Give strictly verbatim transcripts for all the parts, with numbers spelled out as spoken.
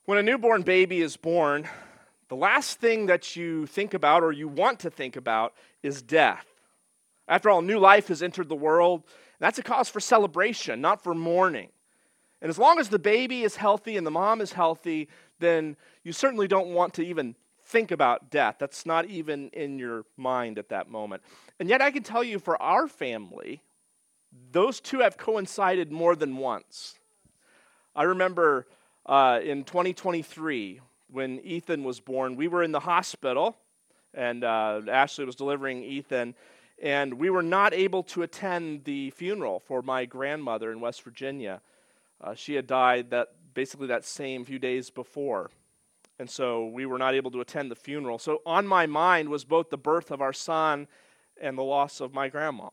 When a newborn baby is born, the last thing that you think about or you want to think about is death. After all, new life has entered the world. And that's a cause for celebration, not for mourning. And as long as the baby is healthy and the mom is healthy, then you certainly don't want to even think about death. That's not even in your mind at that moment. And yet I can tell you for our family, those two have coincided more than once. I remember uh, in twenty twenty-three, when Ethan was born, we were in the hospital, and uh, Ashley was delivering Ethan, and we were not able to attend the funeral for my grandmother in West Virginia. Uh, she had died that basically that same few days before, and so we were not able to attend the funeral. So on my mind was both the birth of our son and the loss of my grandma.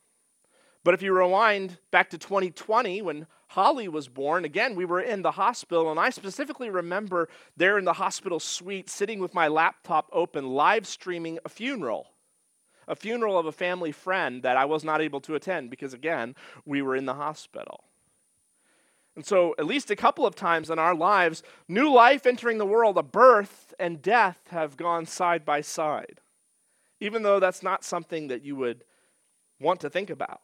But if you rewind back to twenty twenty, when Holly was born, again, we were in the hospital, and I specifically remember there in the hospital suite, sitting with my laptop open, live streaming a funeral. A funeral of a family friend that I was not able to attend because, again, we were in the hospital. And so at least a couple of times in our lives, new life entering the world, a birth and death have gone side by side, even though that's not something that you would want to think about.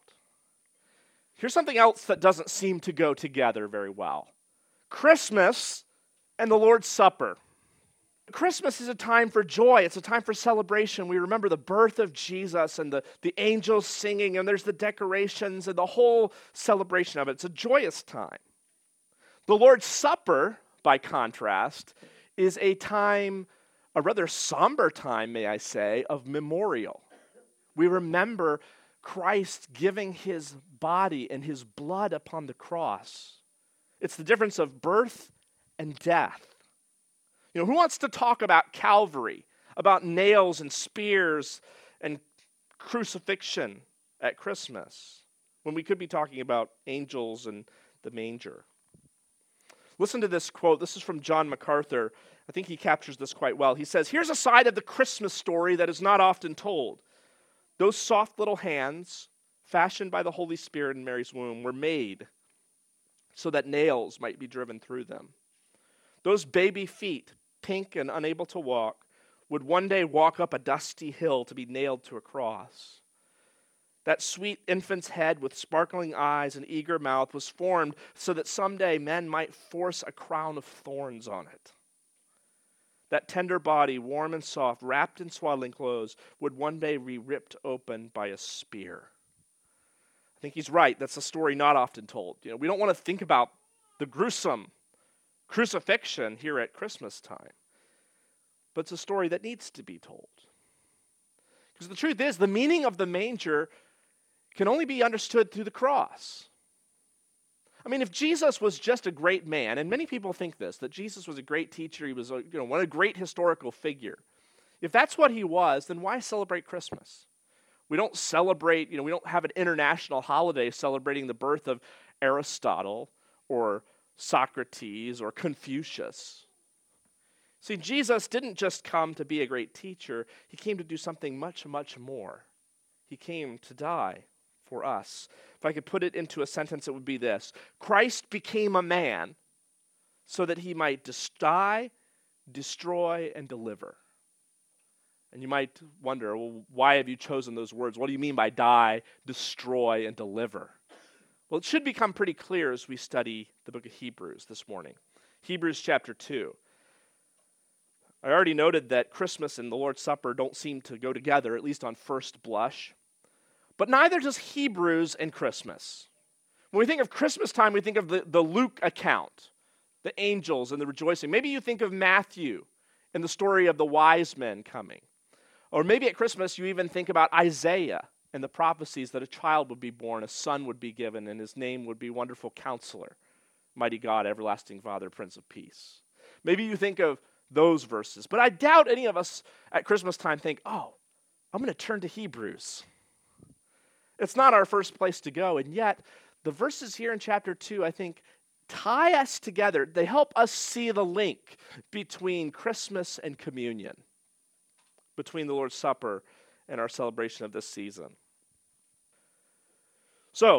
Here's something else that doesn't seem to go together very well. Christmas and the Lord's Supper. Christmas is a time for joy. It's a time for celebration. We remember the birth of Jesus and the, the angels singing, and there's the decorations and the whole celebration of it. It's a joyous time. The Lord's Supper, by contrast, is a time, a rather somber time, may I say, of memorial. We remember Christ giving his body and his blood upon the cross. It's the difference of birth and death. You know, who wants to talk about Calvary, about nails and spears and crucifixion at Christmas, when we could be talking about angels and the manger? Listen to this quote. This is from John MacArthur. I think he captures this quite well. He says, "Here's a side of the Christmas story that is not often told. Those soft little hands, fashioned by the Holy Spirit in Mary's womb, were made so that nails might be driven through them. Those baby feet, pink and unable to walk, would one day walk up a dusty hill to be nailed to a cross. That sweet infant's head with sparkling eyes and eager mouth was formed so that someday men might force a crown of thorns on it. That tender body, warm and soft, wrapped in swaddling clothes, would one day be ripped open by a spear." I think he's right. That's a story not often told. You know, we don't want to think about the gruesome crucifixion here at Christmas time. But it's a story that needs to be told. Because the truth is, the meaning of the manger can only be understood through the cross. I mean, if Jesus was just a great man, and many people think this, that Jesus was a great teacher, he was a, you know, what a great historical figure. If that's what he was, then why celebrate Christmas? We don't celebrate, you know, we don't have an international holiday celebrating the birth of Aristotle or Socrates or Confucius. See, Jesus didn't just come to be a great teacher. He came to do something much, much more. He came to die for us. If I could put it into a sentence, it would be this: Christ became a man so that he might dis- die, destroy, and deliver. And you might wonder, well, why have you chosen those words? What do you mean by die, destroy, and deliver? Well, it should become pretty clear as we study the book of Hebrews this morning. Hebrews chapter two. I already noted that Christmas and the Lord's Supper don't seem to go together, at least on first blush. But neither does Hebrews and Christmas. When we think of Christmas time, we think of the, the Luke account, the angels and the rejoicing. Maybe you think of Matthew and the story of the wise men coming. Or maybe at Christmas you even think about Isaiah and the prophecies that a child would be born, a son would be given, and his name would be Wonderful Counselor, Mighty God, Everlasting Father, Prince of Peace. Maybe you think of those verses. But I doubt any of us at Christmas time think, oh, I'm going to turn to Hebrews. It's not our first place to go, and yet the verses here in chapter two, I think, tie us together. They help us see the link between Christmas and communion, between the Lord's Supper and our celebration of this season. So,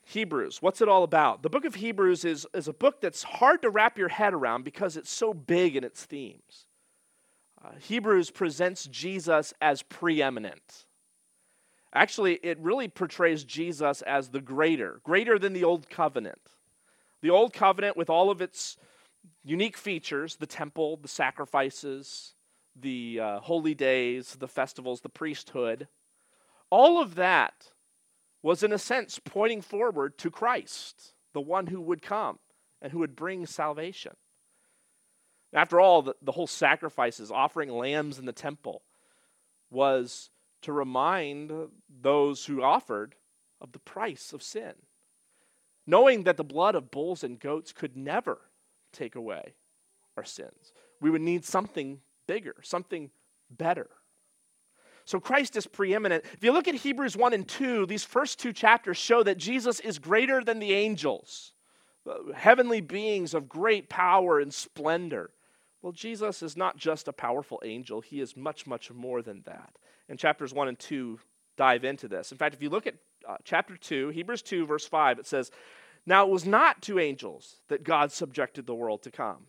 Hebrews, what's it all about? The book of Hebrews is, is a book that's hard to wrap your head around because it's so big in its themes. Uh, Hebrews presents Jesus as preeminent. Actually, it really portrays Jesus as the greater, greater than the Old Covenant. The Old Covenant, with all of its unique features, the temple, the sacrifices, the uh, holy days, the festivals, the priesthood, all of that was in a sense pointing forward to Christ, the one who would come and who would bring salvation. After all, the, the whole sacrifices, offering lambs in the temple, was to remind those who offered of the price of sin, knowing that the blood of bulls and goats could never take away our sins. We would need something bigger, something better. So Christ is preeminent. If you look at Hebrews one and two, these first two chapters show that Jesus is greater than the angels, heavenly beings of great power and splendor. Well, Jesus is not just a powerful angel. He is much, much more than that. And chapters one and two dive into this. In fact, if you look at uh, chapter two, Hebrews two, verse five, it says, "Now it was not to angels that God subjected the world to come."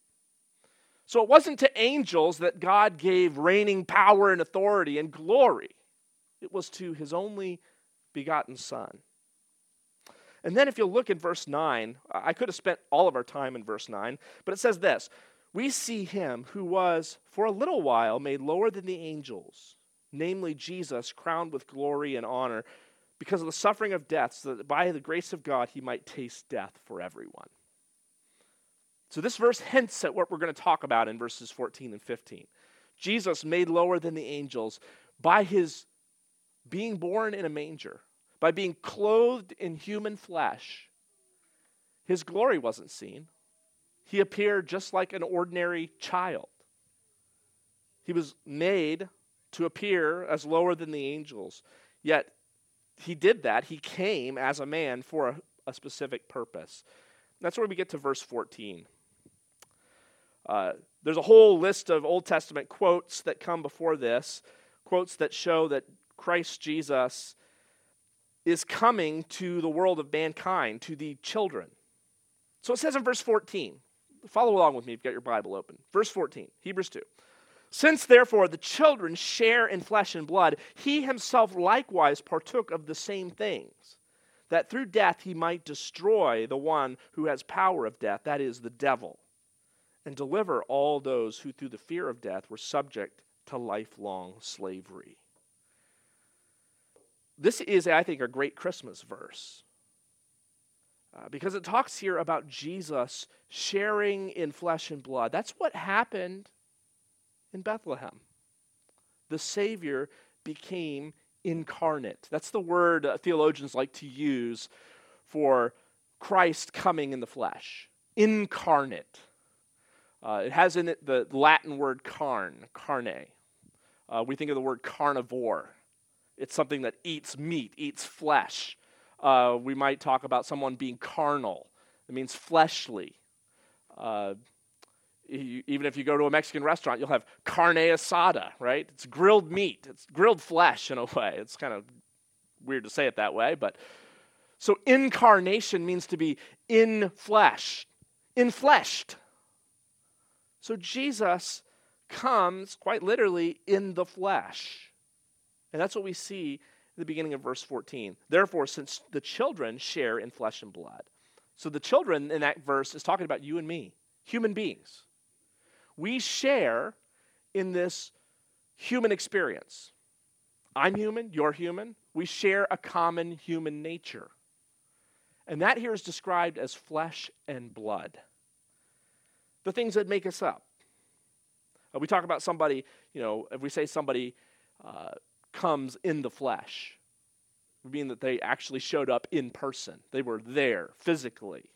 So it wasn't to angels that God gave reigning power and authority and glory. It was to his only begotten Son. And then if you look at verse nine, I could have spent all of our time in verse nine, but it says this, "We see him who was for a little while made lower than the angels, namely Jesus, crowned with glory and honor because of the suffering of death, so that by the grace of God he might taste death for everyone." So this verse hints at what we're going to talk about in verses fourteen and fifteen. Jesus made lower than the angels by his being born in a manger, by being clothed in human flesh. His glory wasn't seen. He appeared just like an ordinary child. He was made to appear as lower than the angels, yet he did that. He came as a man for a, a specific purpose. That's where we get to verse fourteen. Uh, there's a whole list of Old Testament quotes that come before this, quotes that show that Christ Jesus is coming to the world of mankind, to the children. So it says in verse fourteen, follow along with me if you've got your Bible open. Verse fourteen, Hebrews two. "Since therefore the children share in flesh and blood, he himself likewise partook of the same things, that through death he might destroy the one who has power of death, that is, the devil, and deliver all those who through the fear of death were subject to lifelong slavery." This is, I think, a great Christmas verse uh, because it talks here about Jesus sharing in flesh and blood. That's what happened in Bethlehem. The Savior became incarnate. That's the word uh, theologians like to use for Christ coming in the flesh. Incarnate. Uh, it has in it the Latin word carn, carne. Uh, we think of the word carnivore. It's something that eats meat, eats flesh. Uh, we might talk about someone being carnal. It means fleshly. Uh, you, even if you go to a Mexican restaurant, you'll have carne asada, right? It's grilled meat. It's grilled flesh in a way. It's kind of weird to say it that way, but so incarnation means to be in flesh, infleshed. So Jesus comes quite literally in the flesh. And that's what we see at the beginning of verse fourteen. "Therefore, since the children share in flesh and blood." So the children in that verse is talking about you and me, human beings. We share in this human experience. I'm human, you're human. We share a common human nature. And that here is described as flesh and blood. The things that make us up. Uh, we talk about somebody, you know, if we say somebody uh, comes in the flesh, we mean that they actually showed up in person. They were there physically.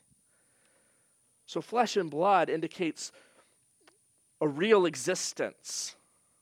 So flesh and blood indicates a real existence.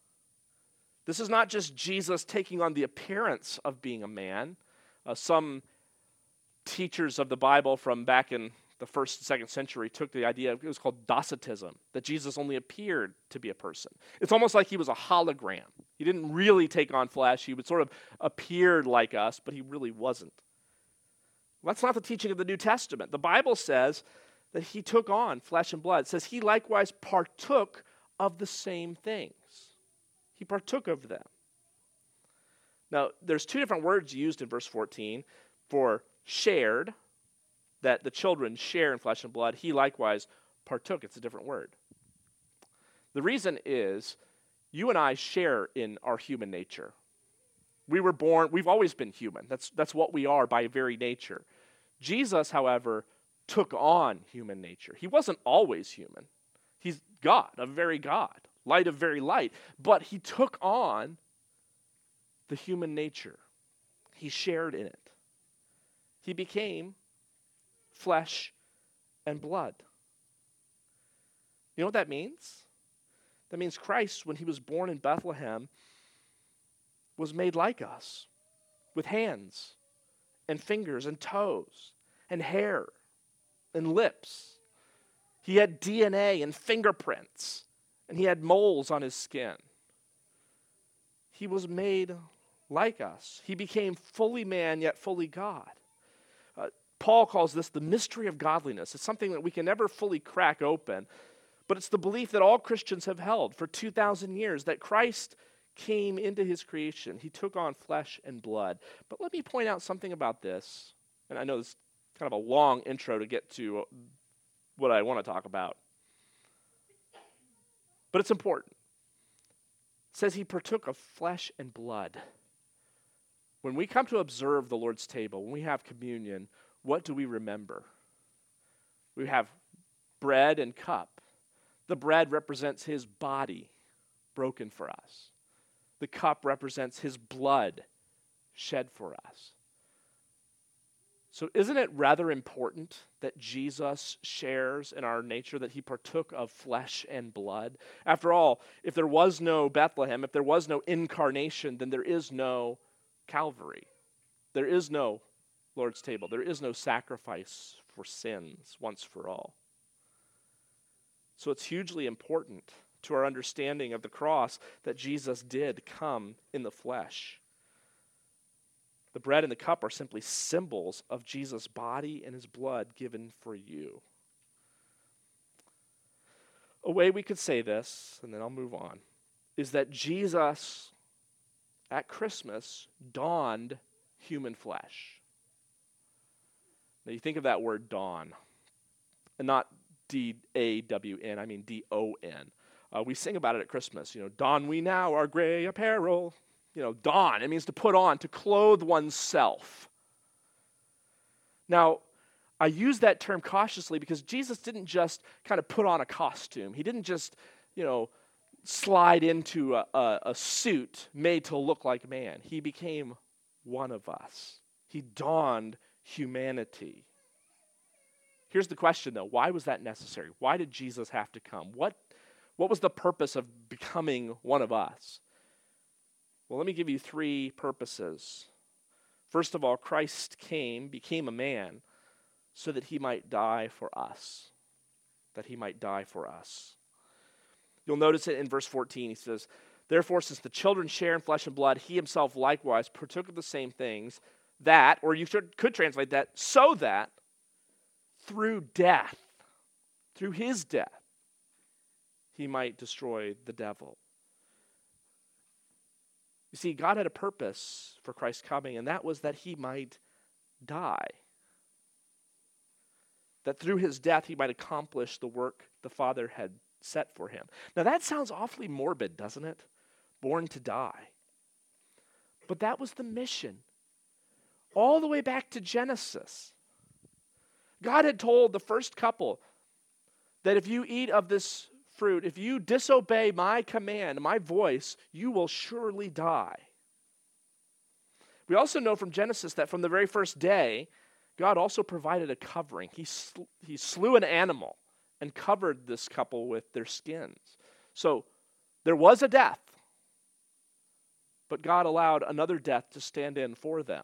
This is not just Jesus taking on the appearance of being a man. Uh, some teachers of the Bible from back in the first and second century took the idea, it was called Docetism, that Jesus only appeared to be a person. It's almost like he was a hologram. He didn't really take on flesh. He would sort of appeared like us, but he really wasn't. Well, that's not the teaching of the New Testament. The Bible says that he took on flesh and blood. It says he likewise partook of the same things. He partook of them. Now, there's two different words used in verse fourteen for shared, that the children share in flesh and blood. He likewise partook. It's a different word. The reason is you and I share in our human nature. We were born, we've always been human. That's, that's what we are by very nature. Jesus, however, took on human nature. He wasn't always human. He's God, a very God, light of very light. But he took on the human nature. He shared in it. He became flesh and blood. You know what that means? That means Christ, when he was born in Bethlehem, was made like us, with hands and fingers and toes and hair and lips. He had D N A and fingerprints, and he had moles on his skin. He was made like us. He became fully man, yet fully God. Uh, Paul calls this the mystery of godliness. It's something that we can never fully crack open, but it's the belief that all Christians have held for two thousand years, that Christ came into his creation. He took on flesh and blood. But let me point out something about this, and I know this is kind of a long intro to get to what I want to talk about, but it's important. It says he partook of flesh and blood. When we come to observe the Lord's table, when we have communion, what do we remember? We have bread and cup. The bread represents his body broken for us. The cup represents his blood shed for us. So isn't it rather important that Jesus shares in our nature, that he partook of flesh and blood? After all, if there was no Bethlehem, if there was no incarnation, then there is no Calvary. There is no Lord's table. There is no sacrifice for sins once for all. So it's hugely important to our understanding of the cross that Jesus did come in the flesh. The bread and the cup are simply symbols of Jesus' body and his blood given for you. A way we could say this, and then I'll move on, is that Jesus at Christmas donned human flesh. Now you think of that word dawn, and not D A W N, I mean D O N. Uh, we sing about it at Christmas, you know, don we now our gray apparel. You know, don, it means to put on, to clothe oneself. Now, I use that term cautiously because Jesus didn't just kind of put on a costume. He didn't just, you know, slide into a, a, a suit made to look like man. He became one of us. He donned humanity. Here's the question, though. Why was that necessary? Why did Jesus have to come? What, what was the purpose of becoming one of us? Well, let me give you three purposes. First of all, Christ came, became a man, so that he might die for us. That he might die for us. You'll notice it in verse fourteen. He says, therefore, since the children share in flesh and blood, he himself likewise partook of the same things, that, or you should, could translate that, so that through death, through his death, he might destroy the devil. You see, God had a purpose for Christ coming, and that was that he might die. That through his death, he might accomplish the work the Father had set for him. Now that sounds awfully morbid, doesn't it? Born to die. But that was the mission. All the way back to Genesis. God had told the first couple that if you eat of this fruit, if you disobey my command, my voice, you will surely die. We also know from Genesis that from the very first day, God also provided a covering. He, sl- he slew an animal and covered this couple with their skins. So there was a death, but God allowed another death to stand in for them.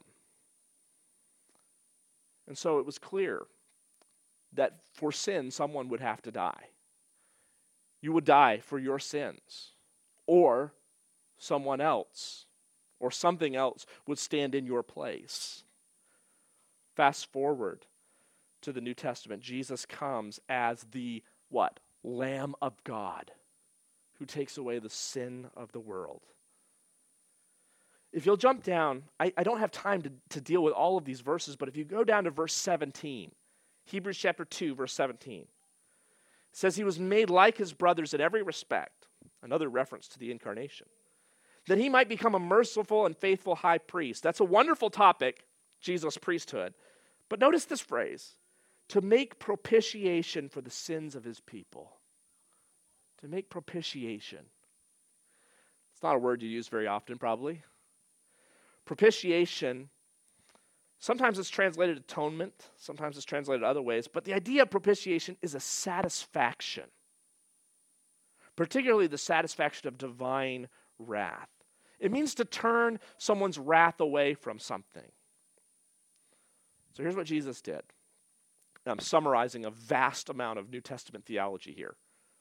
And so it was clear that for sin, someone would have to die. You would die for your sins, or someone else, or something else would stand in your place. Fast forward to the New Testament. Jesus comes as the what? Lamb of God who takes away the sin of the world. If you'll jump down, I, I don't have time to, to deal with all of these verses, but if you go down to verse seventeen, Hebrews chapter two, verse seventeen, it says he was made like his brothers in every respect, another reference to the incarnation, that he might become a merciful and faithful high priest. That's a wonderful topic, Jesus' priesthood. But notice this phrase, to make propitiation for the sins of his people. To make propitiation. It's not a word you use very often, probably. Propitiation, sometimes it's translated atonement, sometimes it's translated other ways, but the idea of propitiation is a satisfaction, particularly the satisfaction of divine wrath. It means to turn someone's wrath away from something. So here's what Jesus did. And I'm summarizing a vast amount of New Testament theology here.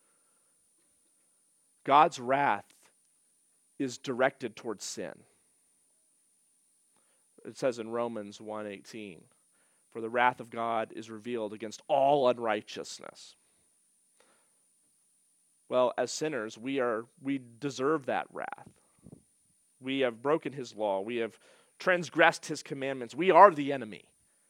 God's wrath is directed towards sin. It says in Romans one eighteen, for the wrath of God is revealed against all unrighteousness. Well, as sinners, we are we deserve that wrath. We have broken his law. We have transgressed his commandments. We are the enemy.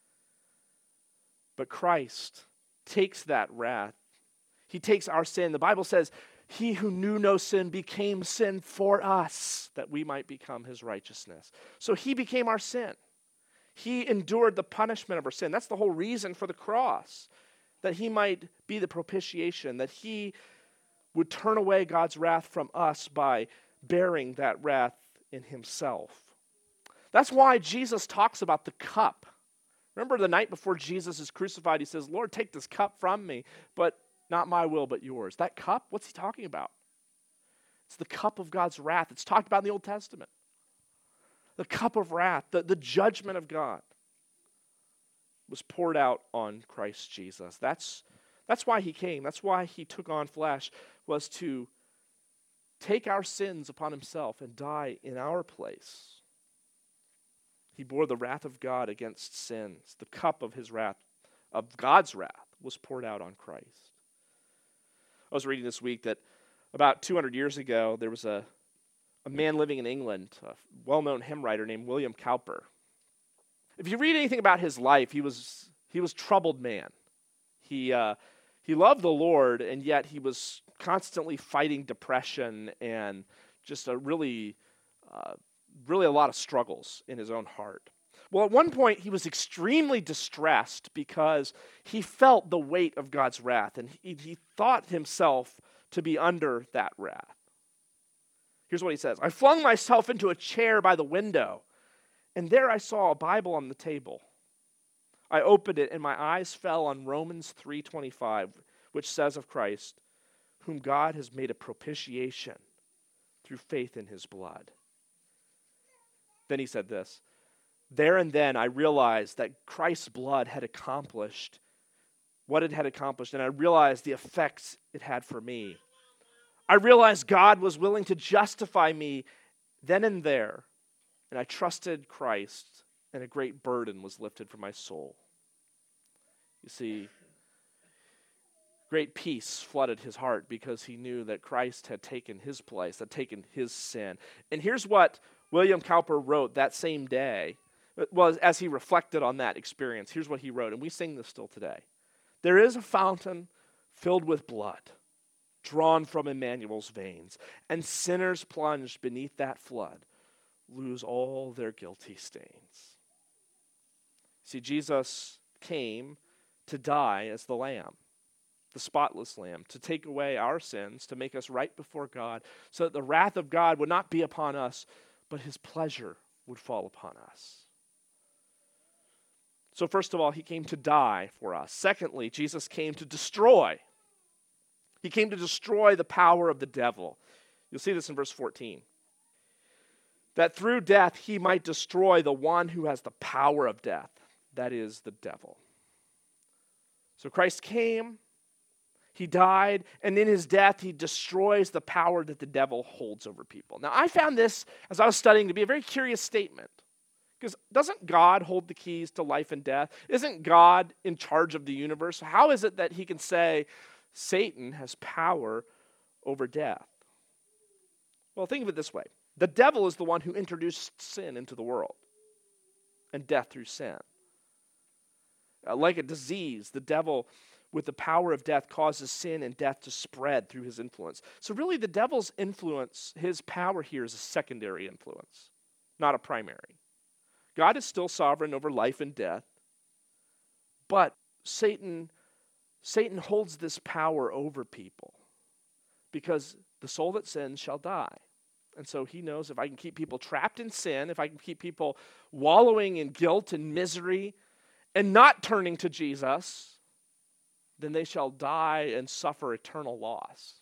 But Christ takes that wrath. He takes our sin. The Bible says, he who knew no sin became sin for us, that we might become his righteousness. So he became our sin. He endured the punishment of our sin. That's the whole reason for the cross, that he might be the propitiation, that he would turn away God's wrath from us by bearing that wrath in himself. That's why Jesus talks about the cup. Remember the night before Jesus is crucified, he says, Lord, take this cup from me, but not my will, but yours. That cup, what's he talking about? It's the cup of God's wrath. It's talked about in the Old Testament. The cup of wrath, the, the judgment of God was poured out on Christ Jesus. That's, that's why he came. That's why he took on flesh, was to take our sins upon himself and die in our place. He bore the wrath of God against sins. The cup of his wrath, of God's wrath, was poured out on Christ. I was reading this week that about two hundred years ago, there was a, a man living in England, a well-known hymn writer named William Cowper. If you read anything about his life, he was he was a troubled man. He uh, he loved the Lord, and yet he was constantly fighting depression and just a really, uh, really a lot of struggles in his own heart. Well, at one point, he was extremely distressed because he felt the weight of God's wrath, and he, he thought himself to be under that wrath. Here's what he says. I flung myself into a chair by the window, and there I saw a Bible on the table. I opened it, and my eyes fell on Romans three twenty-five, which says of Christ, whom God has made a propitiation through faith in his blood. Then he said this, there and then I realized that Christ's blood had accomplished what it had accomplished, and I realized the effects it had for me. I realized God was willing to justify me then and there, and I trusted Christ, and a great burden was lifted from my soul. You see, great peace flooded his heart because he knew that Christ had taken his place, had taken his sin. And here's what William Cowper wrote that same day. Well, as he reflected on that experience, here's what he wrote, and we sing this still today. There is a fountain filled with blood, drawn from Emmanuel's veins, and sinners plunged beneath that flood lose all their guilty stains. See, Jesus came to die as the Lamb, the spotless Lamb, to take away our sins, to make us right before God, so that the wrath of God would not be upon us, but his pleasure would fall upon us. So first of all, he came to die for us. Secondly, Jesus came to destroy. He came to destroy the power of the devil. You'll see this in verse fourteen. That through death he might destroy the one who has the power of death, that is, the devil. So Christ came, he died, and in his death he destroys the power that the devil holds over people. Now I found this, as I was studying, to be a very curious statement. Because doesn't God hold the keys to life and death? Isn't God in charge of the universe? How is it that he can say Satan has power over death? Well, think of it this way. The devil is the one who introduced sin into the world and death through sin. Uh, like a disease, the devil, with the power of death, causes sin and death to spread through his influence. So really, the devil's influence, his power here is a secondary influence, not a primary. God is still sovereign over life and death, but Satan, Satan holds this power over people because the soul that sins shall die. And so he knows if I can keep people trapped in sin, if I can keep people wallowing in guilt and misery and not turning to Jesus, then they shall die and suffer eternal loss.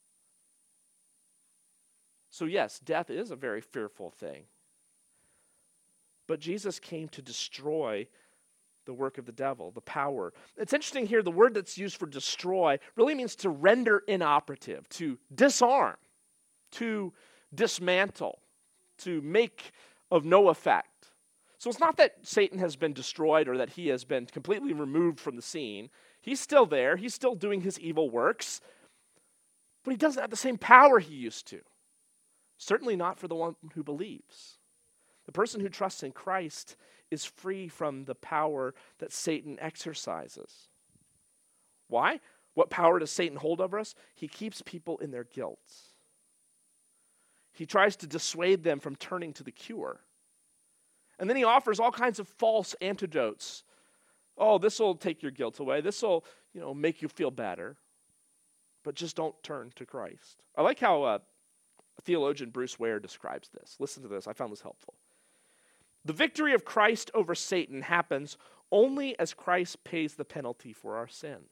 So yes, death is a very fearful thing. But Jesus came to destroy the work of the devil, the power. It's interesting here, the word that's used for destroy really means to render inoperative, to disarm, to dismantle, to make of no effect. So it's not that Satan has been destroyed or that he has been completely removed from the scene. He's still there. He's still doing his evil works. But he doesn't have the same power he used to. Certainly not for the one who believes. The person who trusts in Christ is free from the power that Satan exercises. Why? What power does Satan hold over us? He keeps people in their guilt. He tries to dissuade them from turning to the cure. And then he offers all kinds of false antidotes. Oh, this will take your guilt away. This will, you know, make you feel better. But just don't turn to Christ. I like how uh, theologian Bruce Ware describes this. Listen to this. I found this helpful. The victory of Christ over Satan happens only as Christ pays the penalty for our sins.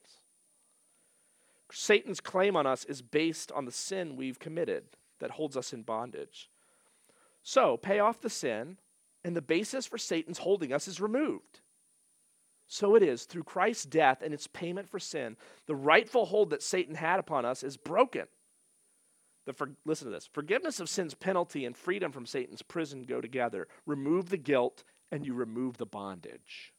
Satan's claim on us is based on the sin we've committed that holds us in bondage. So, pay off the sin, and the basis for Satan's holding us is removed. So it is, through Christ's death and its payment for sin, the rightful hold that Satan had upon us is broken. The for, listen to this. Forgiveness of sin's penalty and freedom from Satan's prison go together. Remove the guilt, and you remove the bondage.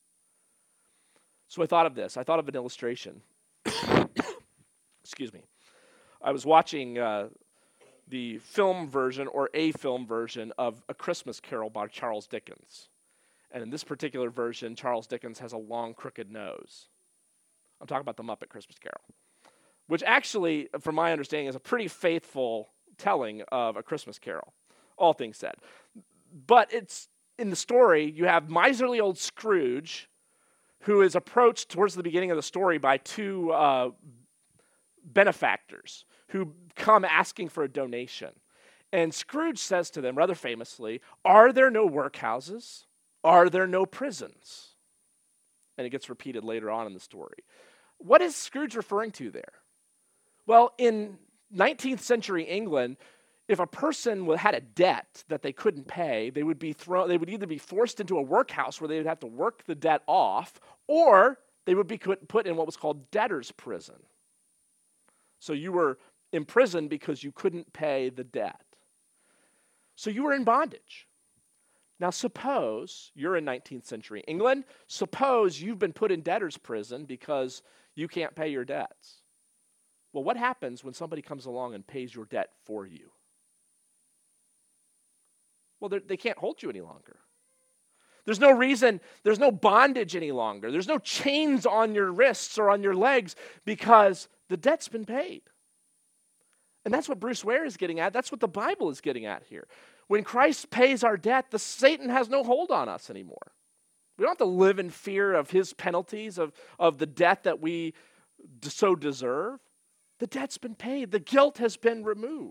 So I thought of this. I thought of an illustration. Excuse me. I was watching uh, the film version or a film version of A Christmas Carol by Charles Dickens. And in this particular version, Charles Dickens has a long, crooked nose. I'm talking about the Muppet Christmas Carol, which actually, from my understanding, is a pretty faithful telling of A Christmas Carol, all things said. But it's in the story, you have miserly old Scrooge, who is approached towards the beginning of the story by two uh, benefactors who come asking for a donation. And Scrooge says to them, rather famously, "Are there no workhouses? Are there no prisons?" And it gets repeated later on in the story. What is Scrooge referring to there? Well, in nineteenth century England, if a person had a debt that they couldn't pay, they would be thrown. They would either be forced into a workhouse where they would have to work the debt off, or they would be put in what was called debtor's prison. So you were imprisoned because you couldn't pay the debt. So you were in bondage. Now suppose you're in nineteenth century England. Suppose you've been put in debtor's prison because you can't pay your debts. Well, what happens when somebody comes along and pays your debt for you? Well, they can't hold you any longer. There's no reason, there's no bondage any longer. There's no chains on your wrists or on your legs because the debt's been paid. And that's what Bruce Ware is getting at. That's what the Bible is getting at here. When Christ pays our debt, the Satan has no hold on us anymore. We don't have to live in fear of his penalties, of, of the debt that we so deserve. The debt's been paid. The guilt has been removed.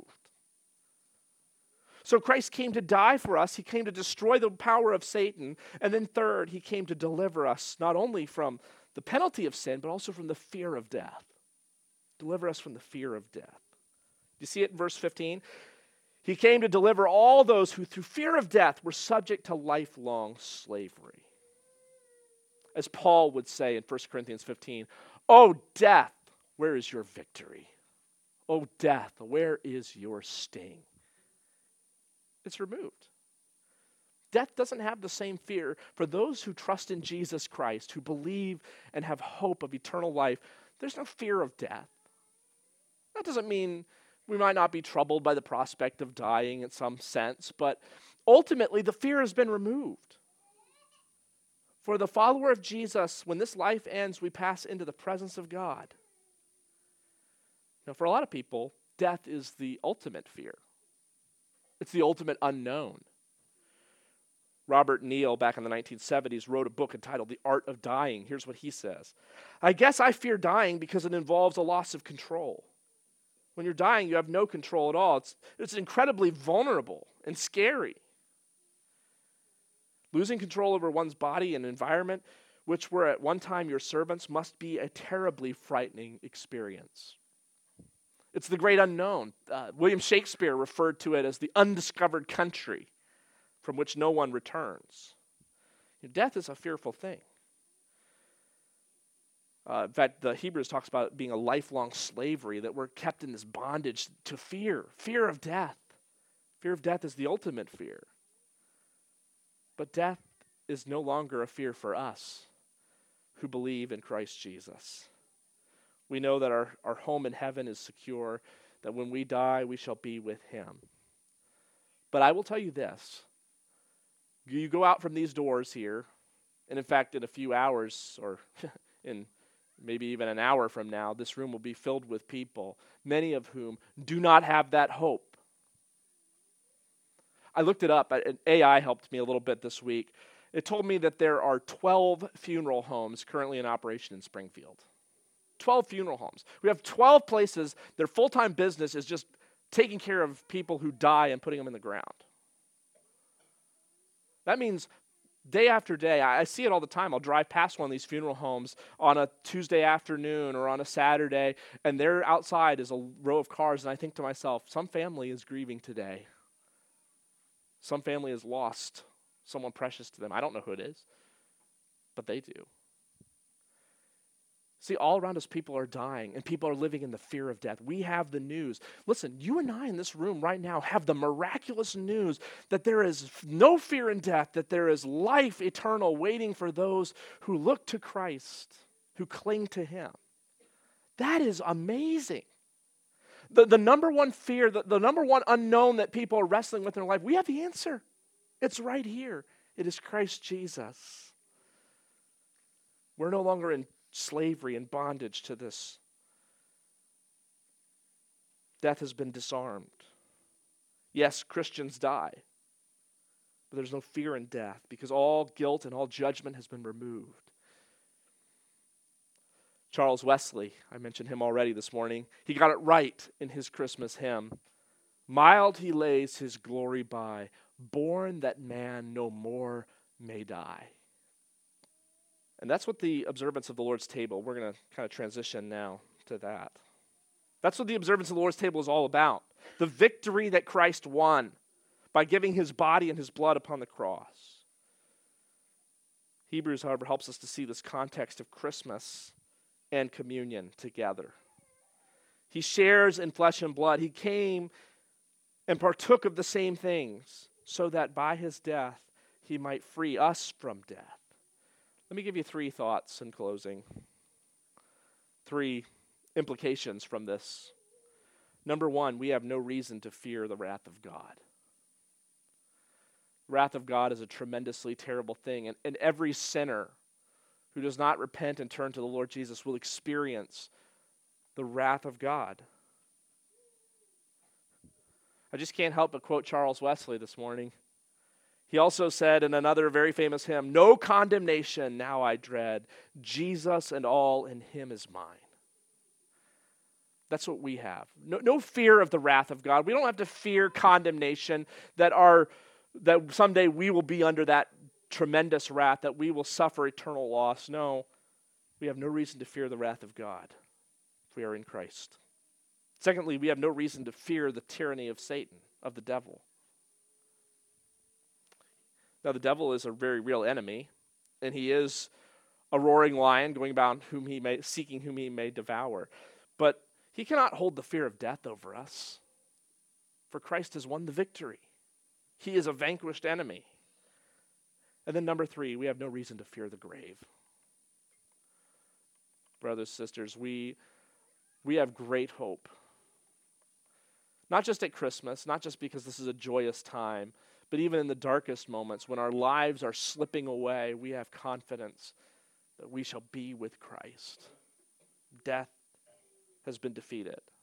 So Christ came to die for us. He came to destroy the power of Satan. And then third, he came to deliver us not only from the penalty of sin, but also from the fear of death. Deliver us from the fear of death. Do you see it in verse fifteen? He came to deliver all those who through fear of death were subject to lifelong slavery. As Paul would say in First Corinthians fifteen, "O death, where is your victory? O death, where is your sting?" It's removed. Death doesn't have the same fear. For those who trust in Jesus Christ, who believe and have hope of eternal life, there's no fear of death. That doesn't mean we might not be troubled by the prospect of dying in some sense, but ultimately the fear has been removed. For the follower of Jesus, when this life ends, we pass into the presence of God. Now, for a lot of people, death is the ultimate fear. It's the ultimate unknown. Robert Neal, back in the nineteen seventies, wrote a book entitled The Art of Dying. Here's what he says. I guess I fear dying because it involves a loss of control. When you're dying, you have no control at all. It's, it's incredibly vulnerable and scary. Losing control over one's body and environment, which were at one time your servants, must be a terribly frightening experience. It's the great unknown. Uh, William Shakespeare referred to it as the undiscovered country from which no one returns. You know, death is a fearful thing. Uh, in fact, the Hebrews talks about it being a lifelong slavery, that we're kept in this bondage to fear, fear of death. Fear of death is the ultimate fear. But death is no longer a fear for us who believe in Christ Jesus. We know that our, our home in heaven is secure, that when we die, we shall be with him. But I will tell you this. You go out from these doors here, and in fact, in a few hours, or in maybe even an hour from now, this room will be filled with people, many of whom do not have that hope. I looked it up. A I helped me a little bit this week. It told me that there are twelve funeral homes currently in operation in Springfield. twelve funeral homes. We have twelve places. Their full-time business is just taking care of people who die and putting them in the ground. That means day after day, I see it all the time. I'll drive past one of these funeral homes on a Tuesday afternoon or on a Saturday, and there outside is a row of cars, and I think to myself, some family is grieving today. Some family has lost someone precious to them. I don't know who it is, but they do. See, all around us, people are dying, and people are living in the fear of death. We have the news. Listen, you and I in this room right now have the miraculous news that there is no fear in death, that there is life eternal waiting for those who look to Christ, who cling to him. That is amazing. The, the number one fear, the, the number one unknown that people are wrestling with in their life, we have the answer. It's right here. It is Christ Jesus. We're no longer in slavery and bondage to this. Death has been disarmed. Yes, Christians die, but there's no fear in death because all guilt and all judgment has been removed. Charles Wesley, I mentioned him already this morning, he got it right in his Christmas hymn. Mild he lays his glory by, born that man no more may die. And that's what the observance of the Lord's table, we're going to kind of transition now to that. That's what the observance of the Lord's table is all about. The victory that Christ won by giving his body and his blood upon the cross. Hebrews, however, helps us to see this context of Christmas and communion together. He shares in flesh and blood. He came and partook of the same things so that by his death he might free us from death. Let me give you three thoughts in closing. Three implications from this. Number one, we have no reason to fear the wrath of God. Wrath of God is a tremendously terrible thing, and, and every sinner who does not repent and turn to the Lord Jesus will experience the wrath of God. I just can't help but quote Charles Wesley this morning. He also said in another very famous hymn, "No condemnation now I dread, Jesus and all in him is mine." That's what we have. No, no fear of the wrath of God. We don't have to fear condemnation, that our that someday we will be under that tremendous wrath, that we will suffer eternal loss. No, we have no reason to fear the wrath of God if we are in Christ. Secondly, we have no reason to fear the tyranny of Satan, of the devil. Now, the devil is a very real enemy, and he is a roaring lion going about whom he may, seeking whom he may devour. But he cannot hold the fear of death over us, for Christ has won the victory. He is a vanquished enemy. And then number three, we have no reason to fear the grave. Brothers, sisters, we, we have great hope. Not just at Christmas, not just because this is a joyous time, but even in the darkest moments when our lives are slipping away, we have confidence that we shall be with Christ. Death has been defeated.